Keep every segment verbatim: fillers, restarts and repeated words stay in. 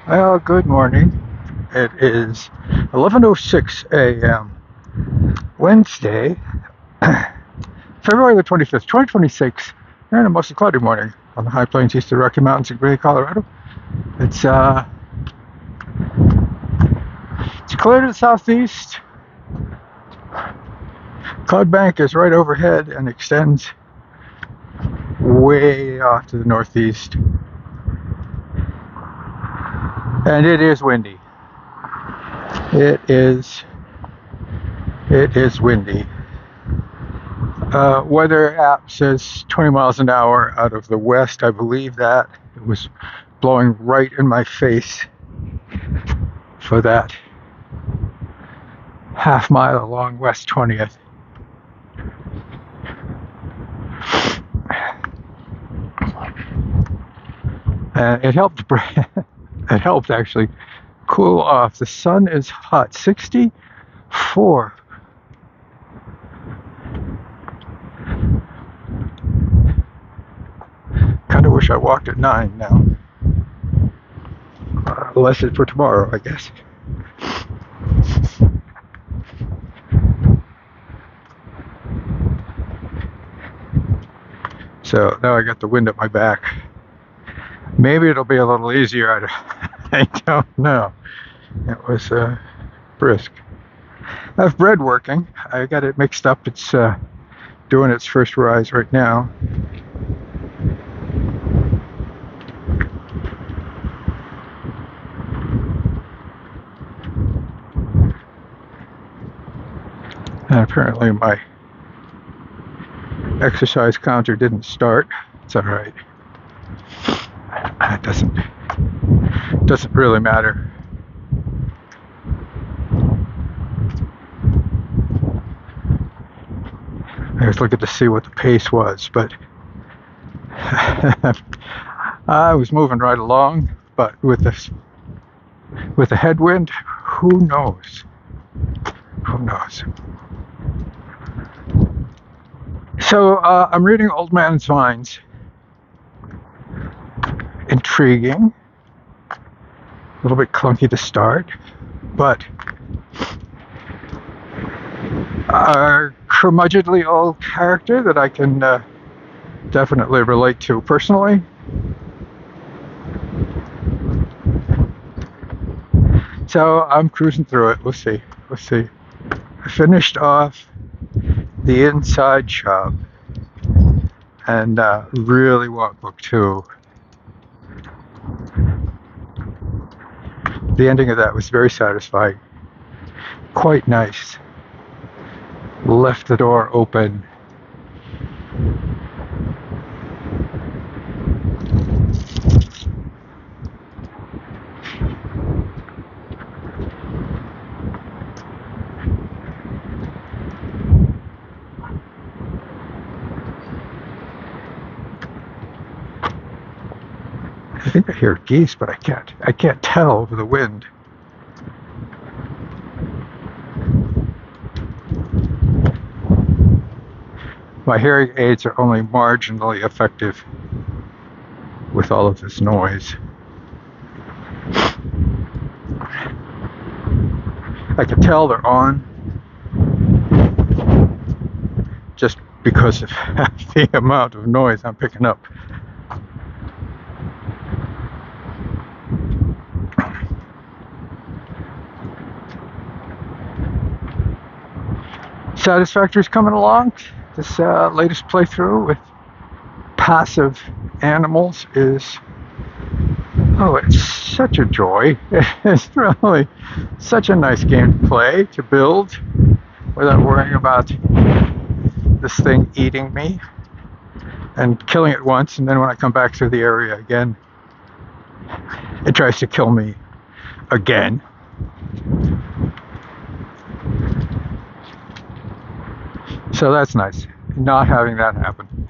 Well, good morning. It is eleven oh six a m Wednesday, February the twenty-fifth, twenty twenty-six. We're in a mostly cloudy morning on the high plains east of the Rocky Mountains in Gray, Colorado. It's uh, it's clear to the southeast. Cloud bank is right overhead and extends way off to the northeast. And it is windy. It is. It is windy. Uh, weather app says twenty miles an hour out of the west. I believe that. It was blowing right in my face for that half mile along West twentieth. And it helped, it helped actually cool off. The sun is hot, sixty-four. Kind of wish I walked at nine now. Uh, lesson for tomorrow, I guess. So now I got the wind at my back. Maybe it'll be a little easier. I don't, I don't know. It was uh, brisk. I have bread working. I got it mixed up. It's uh, doing its first rise right now. And apparently my exercise counter didn't start. It's all right. It doesn't doesn't really matter. I was looking to see what the pace was, but I was moving right along. But with this, with the headwind, who knows? Who knows? So uh, I'm reading Old Man's Vines. Intriguing. A little bit clunky to start, but a curmudgeonly old character that I can uh, definitely relate to personally. So I'm cruising through it. We'll see. We'll see. I finished off the inside shop and uh, really want book two. The ending of that was very satisfying. Quite nice. Left the door open. I think I hear geese, but I can't. I can't tell over the wind. My hearing aids are only marginally effective with all of this noise. I can tell they're on just because of the amount of noise I'm picking up. Satisfactory's coming along. This uh, latest playthrough with passive animals is, oh, it's such a joy. It's really such a nice game to play, to build, without worrying about this thing eating me and killing it once, and then when I come back through the area again, it tries to kill me again. So that's nice, not having that happen.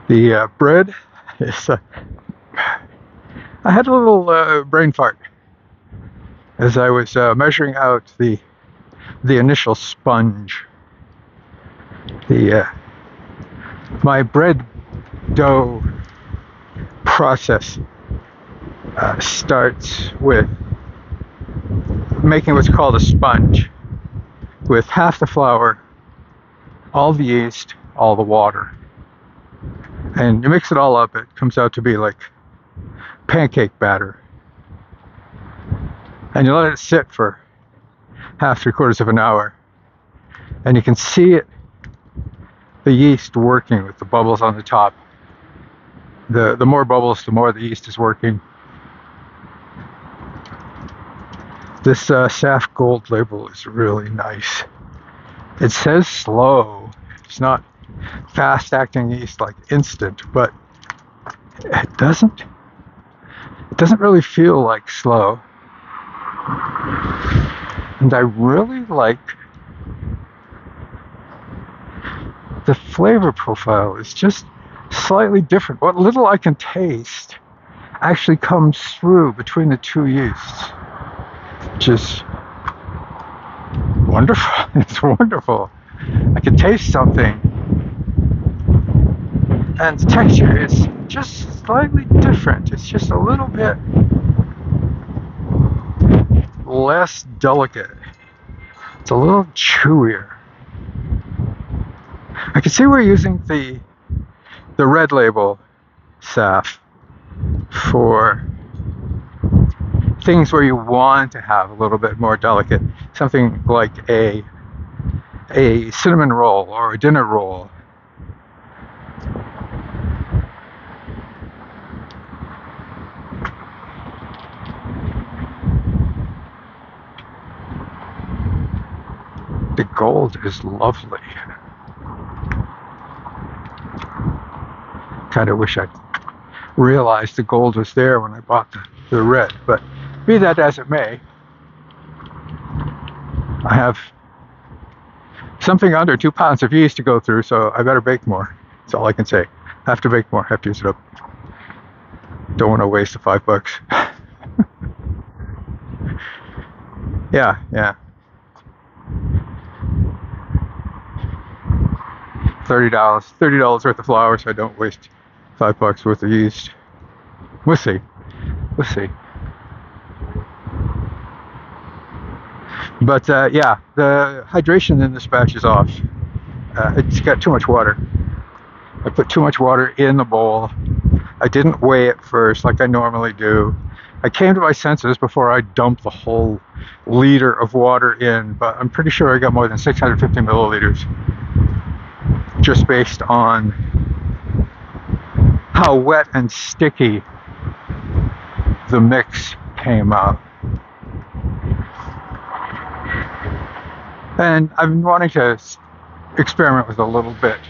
The uh, bread is. Uh, I had a little uh, brain fart as I was uh, measuring out the the initial sponge. The uh, my bread dough process uh, starts with making what's called a sponge, with half the flour, all the yeast, all the water. And you mix it all up, it comes out to be like pancake batter. And you let it sit for half, three quarters of an hour. And you can see it, the yeast working with the bubbles on the top. The, the more bubbles, the more the yeast is working. This uh, S A F Gold label is really nice. It says slow. It's not fast-acting yeast like instant, but it doesn't. It doesn't really feel like slow. And I really like the flavor profile. It's just slightly different. What little I can taste actually comes through between the two yeasts, which is wonderful. It's wonderful. I can taste something, and the texture is just slightly different. It's just a little bit less delicate. It's a little chewier. I can see we're using the the red label S A F for things where you want to have a little bit more delicate, something like a a cinnamon roll or a dinner roll. The gold is lovely. Kind of wish I realized the gold was there when I bought the, the red, but be that as it may, I have something under two pounds of yeast to go through, so I better bake more. That's all I can say. I have to bake more, have to use it up. Don't want to waste the five bucks. yeah, yeah. Thirty dollars, thirty dollars worth of flour, so I don't waste five bucks worth of yeast. We'll see. We'll see. But uh, yeah, the hydration in this batch is off. Uh, it's got too much water. I put too much water in the bowl. I didn't weigh it first like I normally do. I came to my senses before I dumped the whole liter of water in, but I'm pretty sure I got more than six hundred fifty milliliters, just based on how wet and sticky the mix came out. And I've been wanting to experiment with a little bit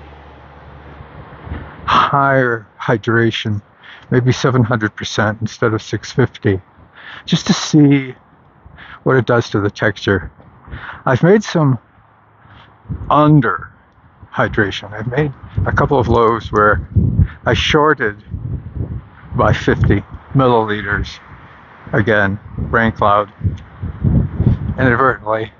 higher hydration, maybe seven hundred percent instead of six fifty, just to see what it does to the texture. I've made some under hydration. I've made a couple of loaves where I shorted by fifty milliliters. Again, brain cloud, inadvertently.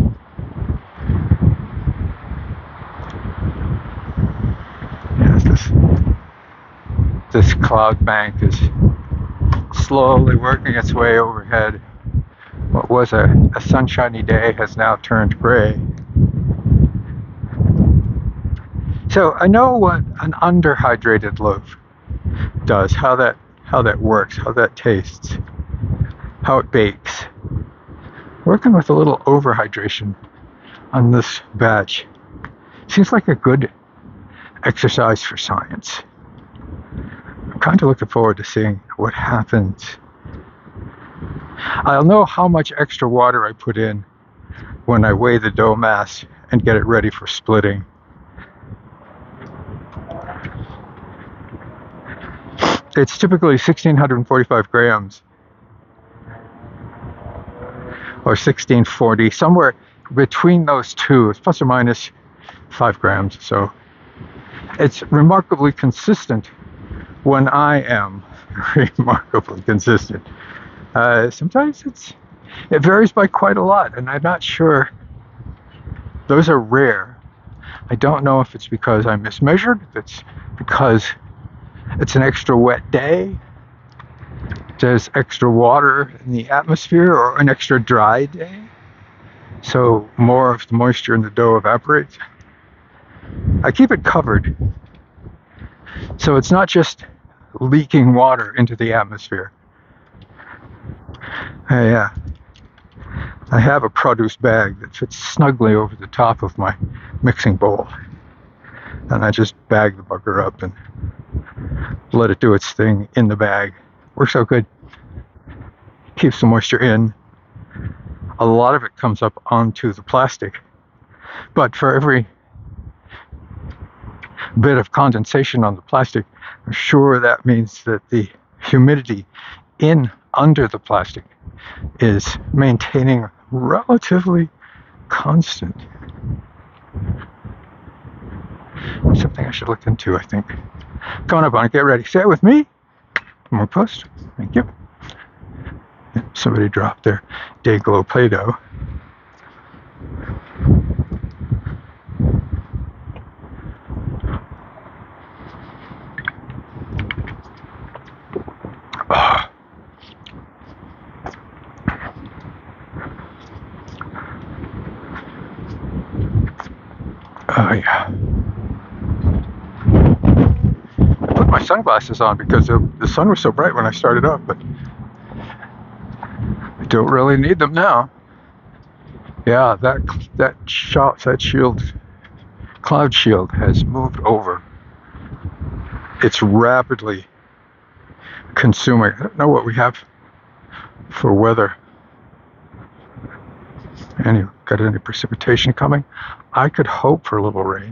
Yes, this this cloud bank is slowly working its way overhead. What was a, a sunshiny day has now turned gray. So I know what an underhydrated loaf does, how that how that works, how that tastes, how it bakes. Working with a little overhydration on this batch seems like a good exercise for science. I'm kind of looking forward to seeing what happens. I'll know how much extra water I put in when I weigh the dough mass and get it ready for splitting. It's typically one thousand six hundred forty-five grams or sixteen forty, somewhere between those two. It's plus or minus five grams. So it's remarkably consistent when I am remarkably consistent. Uh, sometimes it's it varies by quite a lot, and I'm not sure. Those are rare. I don't know if it's because I mismeasured, if it's because it's an extra wet day, there's extra water in the atmosphere, or an extra dry day, so more of the moisture in the dough evaporates. I keep it covered, so it's not just leaking water into the atmosphere. I, uh, I have a produce bag that fits snugly over the top of my mixing bowl, and I just bag the bugger up and let it do its thing in the bag. Works out good. Keeps the moisture in. A lot of it comes up onto the plastic, but for every bit of condensation on the plastic, I'm sure that means that the humidity in under the plastic is maintaining relatively constant. Something I should look into, I think. Come on up on it, get ready. Say it with me. More post. Thank you. Somebody dropped their Day-Glo Play-Doh. Oh. Oh yeah. I put my sunglasses on because the, the sun was so bright when I started up, but I don't really need them now. Yeah, that that shot, that shield, cloud shield has moved over. It's rapidly consuming. I don't know what we have for weather. Any got any precipitation coming? I could hope for a little rain.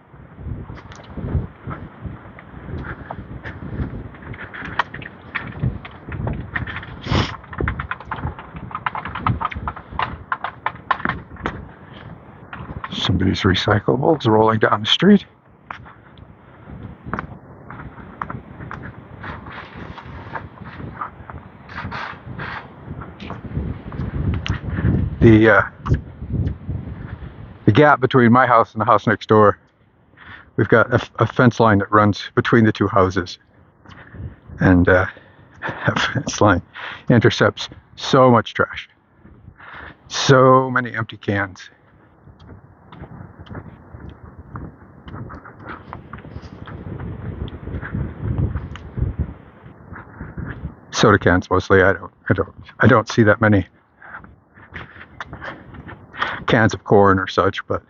Somebody's recyclables rolling down the street. The uh, the gap between my house and the house next door, we've got a, a fence line that runs between the two houses, and uh, that fence line intercepts so much trash, so many empty cans. Soda cans mostly. I don't. I don't. I don't see that many cans of corn or such, but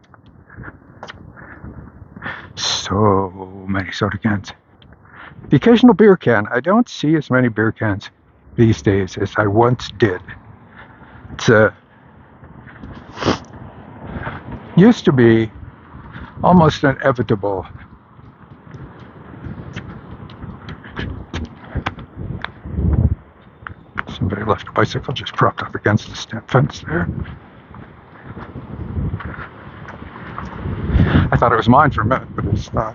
so many soda cans. The occasional beer can. I don't see as many beer cans these days as I once did. It's uh, used to be almost inevitable. Somebody left a bicycle just propped up against the step fence there. I thought it was mine for a minute, but it's not.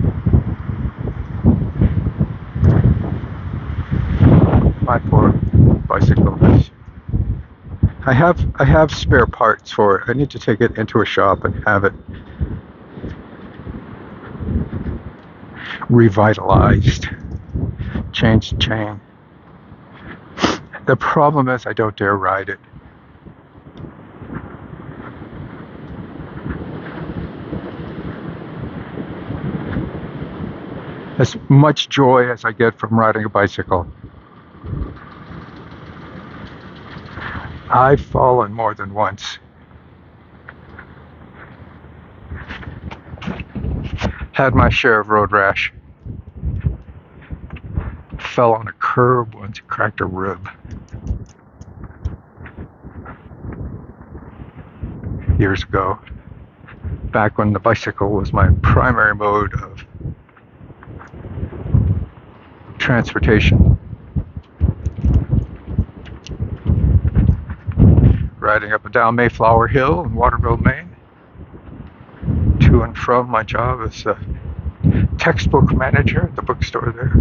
My poor bicycle. I have I have spare parts for it. I need to take it into a shop and have it revitalized. Change the chain. The problem is I don't dare ride it. As much joy as I get from riding a bicycle, I've fallen more than once. Had my share of road rash. Fell on a curb once, cracked a rib. Years ago, back when the bicycle was my primary mode of transportation. Riding up and down Mayflower Hill in Waterville, Maine, to and from my job as a textbook manager at the bookstore there.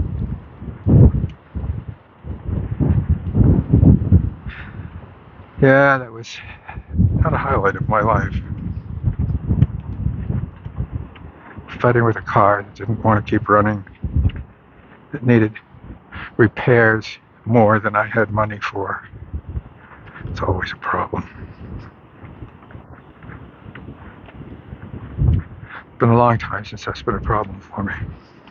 Yeah, that was not a highlight of my life. Fighting with a car that didn't want to keep running, that needed repairs more than I had money for. It's always a problem. It's been a long time since that's been a problem for me.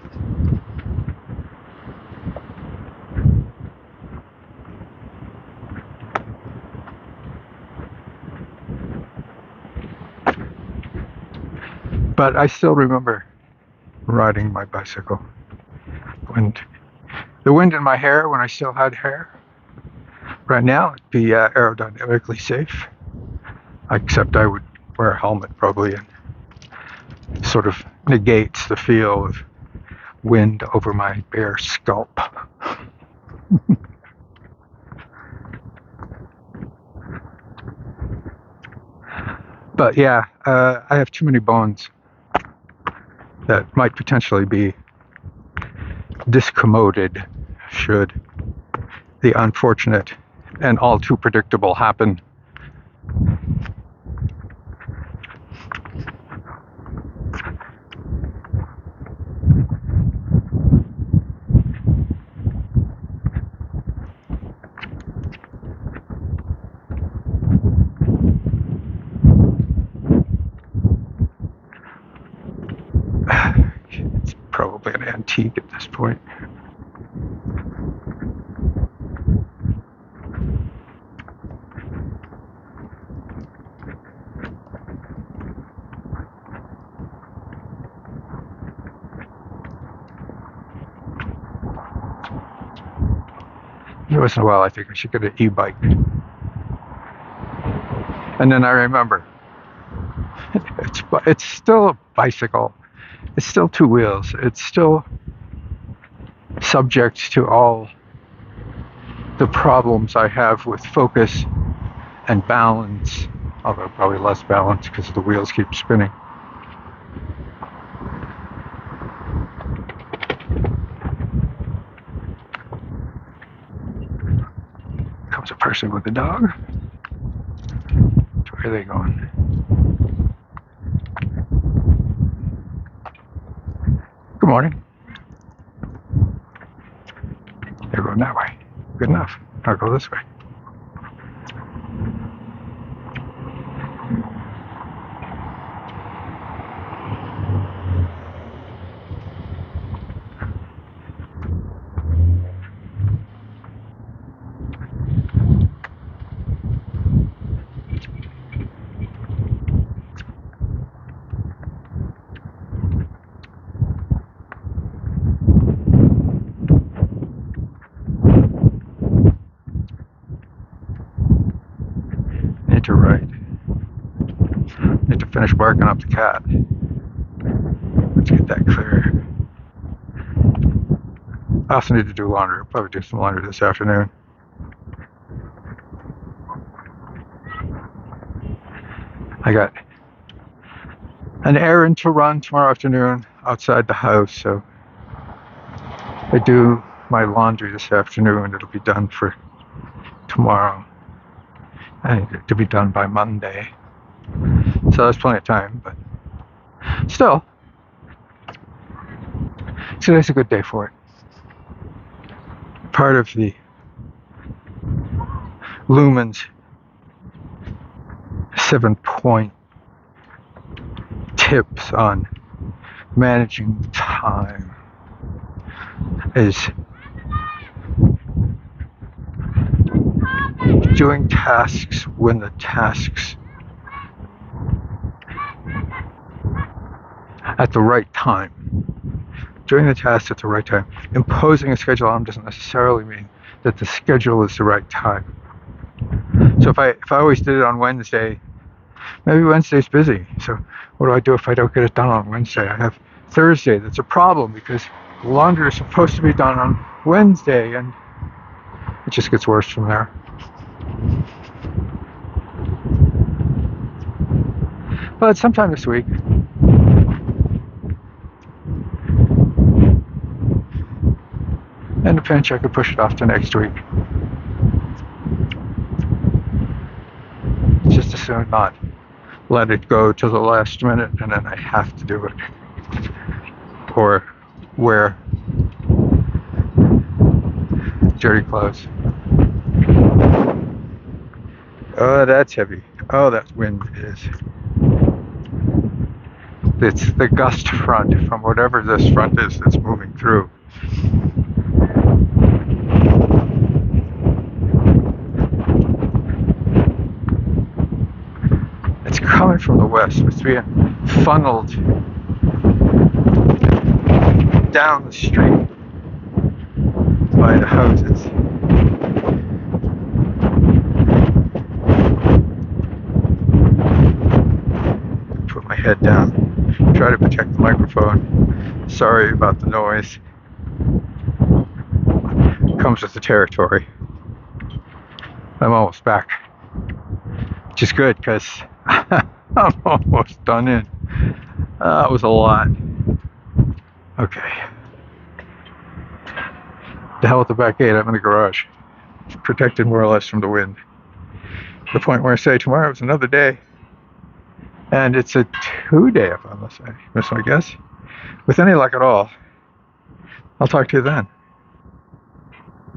But I still remember riding my bicycle. And the wind in my hair when I still had hair. Right now, it'd be uh, aerodynamically safe. Except I would wear a helmet probably, and sort of negates the feel of wind over my bare scalp. But yeah, uh, I have too many bones that might potentially be discommoded should the unfortunate and all too predictable happen. It's probably an antique at this point. Every once in a while, I think I should get an e-bike. And then I remember, it's it's still a bicycle. It's still two wheels. It's still subject to all the problems I have with focus and balance, although probably less balance because the wheels keep spinning. Comes a person with a dog. Where are they going? Good morning. They're going that way. Good enough. I'll go this way. To write. Need to finish barking up the cat. Let's get that clear. I also need to do laundry. I'll probably do some laundry this afternoon. I got an errand to run tomorrow afternoon outside the house, so I do my laundry this afternoon. It'll be done for tomorrow. I need it to be done by Monday. So there's plenty of time, but still, today's a good day for it. Part of the Lumen's seven point tips on managing time is doing tasks when the tasks at the right time. Doing the tasks at the right time. Imposing a schedule on them doesn't necessarily mean that the schedule is the right time. So if I if I always did it on Wednesday, maybe Wednesday's busy. So what do I do if I don't get it done on Wednesday? I have Thursday. That's a problem because laundry is supposed to be done on Wednesday, and it just gets worse from there. But sometime this week, a pinch, I could push it off to next week. Just as soon not let it go to the last minute and then I have to do it. Or wear dirty clothes. Oh, that's heavy. Oh, that wind is. It's the gust front from whatever this front is that's moving through. It's coming from the west. It's being funneled down the street by the houses. Put my head down. Try to protect the microphone. Sorry about the noise. Comes with the territory. I'm almost back. Which is good because I'm almost done in. Uh, that was a lot. Okay. The hell with the back gate. I'm in the garage. Protected more or less from the wind. To the point where I say tomorrow is another day. And it's a two-day, if I miss my guess. With any luck at all. I'll talk to you then.